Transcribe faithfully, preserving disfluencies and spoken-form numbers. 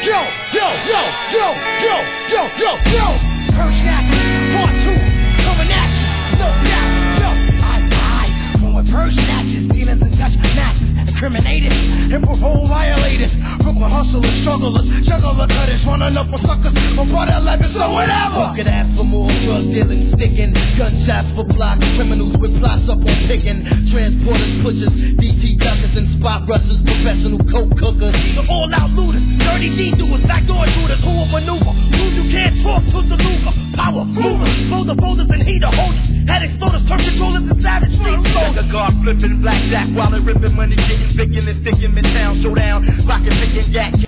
yo, yo, yo, yo, yo, yo, yo, yo. Purse snatchers, part two, coming at you, no doubt, yo. I, I, when we're purse snatchers, dealers and Dutch masters, incriminators, and parole violators, Brooklyn hustlers, strugglers, juggler cutters, running up for suckers, on part eleven, so whatever. Fuck it, ask for more drug dealing, sticking, gunshots for blocks, criminals with plots up on picking, transporters, pushers, D T duckers and spot rushers, professional coke cookers, the all-out looters, dirty D doers, backdoor shooters, who will maneuver, who you can't talk to the Luger, power movers, folder folders and heater holders, head exploders, turn controllers and savage street soldiers. Like a guard flipping blackjack while they ripping money, getting bigger and thick in midtown showdown, rocking, picking gat.